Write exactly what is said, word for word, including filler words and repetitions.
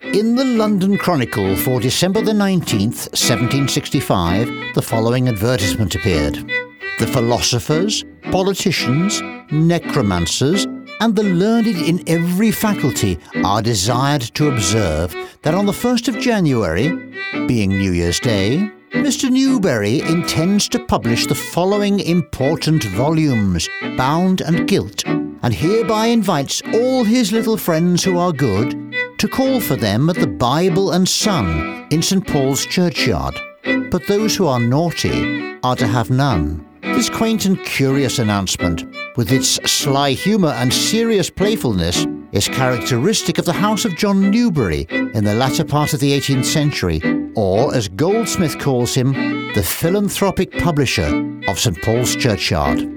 In the London Chronicle for December the nineteenth, seventeen sixty-five, the following advertisement appeared. The philosophers, politicians, necromancers, and the learned in every faculty are desired to observe that on the first of January, being New Year's Day, Mister Newbery intends to publish the following important volumes, bound and gilt, and hereby invites all his little friends who are good to call for them at the Bible and Sun in St Paul's churchyard, but those who are naughty are to have none. This quaint and curious announcement, with its sly humour and serious playfulness, is characteristic of the house of John Newbery in the latter part of the eighteenth century, or, as Goldsmith calls him, the philanthropic publisher of St Paul's churchyard.